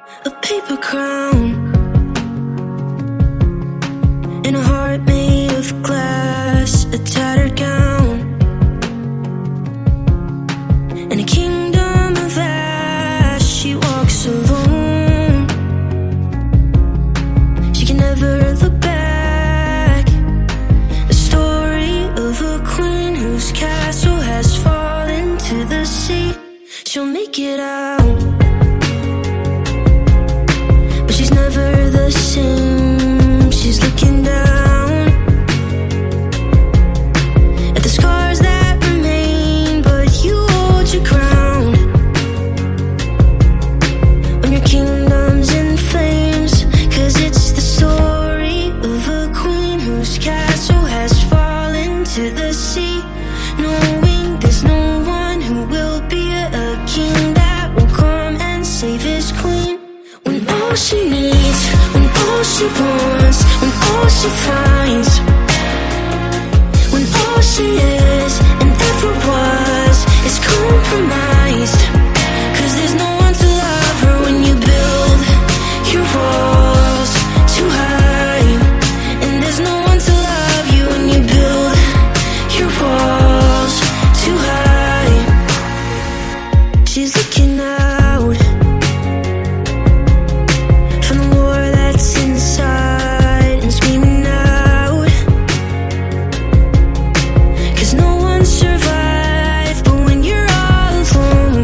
a paper crown, and a heart made of glass, a tattered gown, and a kingdom of ash. She walks alone, she can never look back. A story of a queen whose castle has fallen to the sea. She'll make it out, but she's never the same. She's looking down at the scars that remain, but you hold your ground when your kingdom's in flames. 'Cause it's the story of a queen whose castle has fallen to the sea, knowing there's no one who will be a king that will come and save his queen. When all she needs, when all she wants, when all she finds, when all she is and ever was is compromised. 'Cause there's no one to love her when you build your walls too high, and there's no one to love you when you build your walls too high. She's looking out from the war that's inside and screaming out, 'cause no one survived. But when you're all alone,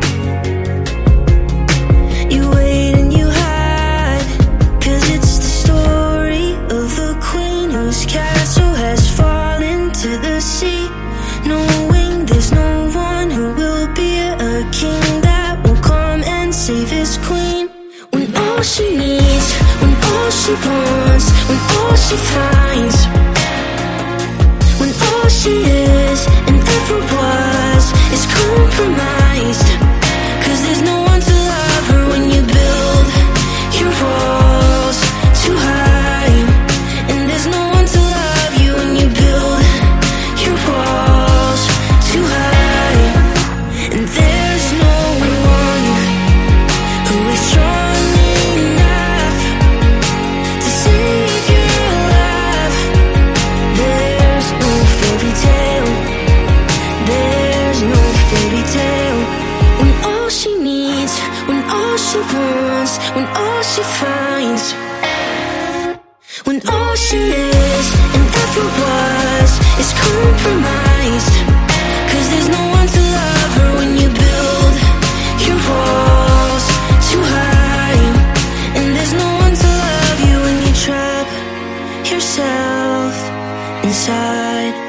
you wait and you hide. 'Cause it's the story of a queen whose castle has fallen to the sea, knowing there's no one who will be a king that will come and save his queen. When all she needs, when all she wants, when all she finds, when all she is and ever was is compromised. 'Cause there's no one to love her when you build your walls too high, and there's no one to love you when you build your walls too high. And there's no one who is strong enough to save your life. There's no fairy tale, there's no fairy tale. When all she needs, when all she wants, when all she finds, when all she is and ever was is compromised. 'Cause there's no one to love her when you build your walls too high, and there's no one to love you when you trap yourself inside.